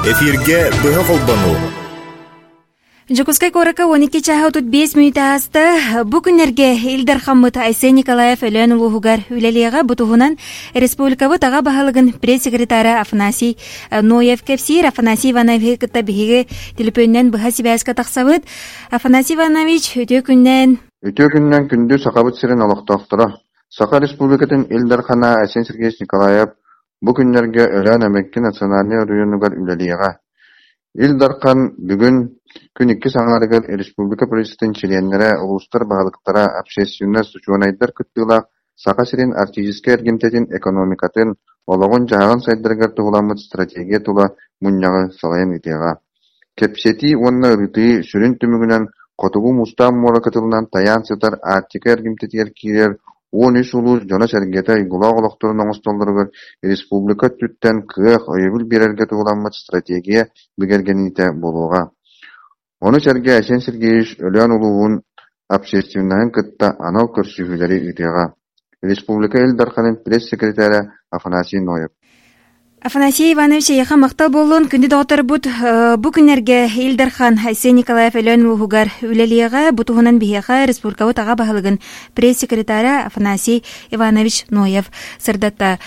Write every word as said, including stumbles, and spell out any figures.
Эфирге быһа холбану. Жокускай корака он эки чаха тут бес минут аста. Бу күннерге Илдар Хаммыт Айсен Николаев өлөн улугугар үлелига бутугунан республикабы тага баһалыгын пресс-секретары Афанасий Ноев кепсир. Афанасий Иванович кытта биһиге телефоннан быһа сибәскә тахсабыт. Афанасий Иванович өтө күннән өтө күннән күндү сакабыт сирен алыктактыра. Саха республикатын Илдар Хана Айсен Сергеевич Николаев бу күннерге өлөн әмәкки национальный районугар үлелига. Илдархан бүгүн күн икки саңарыгар республика президент членнере улустар багалыктара общественный сучуонайдар күттүлак сака сирин артистический эргимтетин экономикатын ологон жааган сайдыргар тугуламыт стратегия тула муннягы салайын итега. Кепсети онна ырыты сүрүн түмүгүнөн котугу мустам мора кытылынан таян сытар артика эргимтетер кирер он үч улус жана сергетай гулаг олокторун оңостолдоргор республика түттен кыах ойбул берерге тугуламыт стратегия бигергениите болууга. Оны Сергей Айсен Сергеевич өлөн улуун общественныйын кытта анал көрсүгүлери үтега. Республика Илдарханын пресс-секретары Афанасий Ноев. Афанасий Иванович яха мактал болуун күндү доктор бут бу күннерге Илдархан Айсен Николаев өлөн улугугар үлелига бутугунан биһига республикабы тага баһалыгын пресс-секретары Афанасий Иванович Ноев сырдатта.